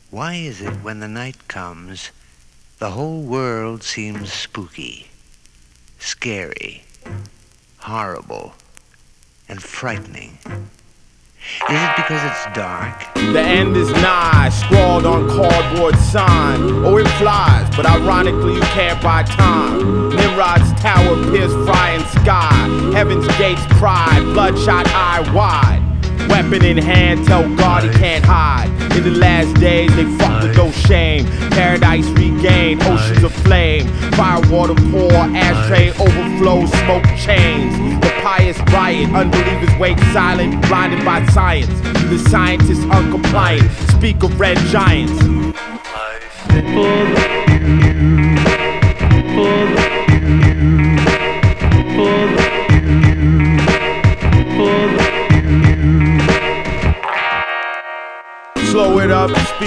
Why is it when the night comes, the whole world seems spooky, scary, horrible, and frightening? Is it because it's dark? The end is nigh, scrawled on cardboard sign. Oh, it flies, but ironically you can't buy time. Nimrod's tower pierce frying sky. Heaven's gates pride, bloodshot eye wide. Weapon in hand, tell God he can't hide. In the last days, they fuck with no shame. Paradise regained, oceans of flame. Fire, water pour, ashtray overflow, smoke chains. The pious riot, unbelievers wait silent, blinded by science. The scientists uncompliant, speak of red giants. Slow it up, speak.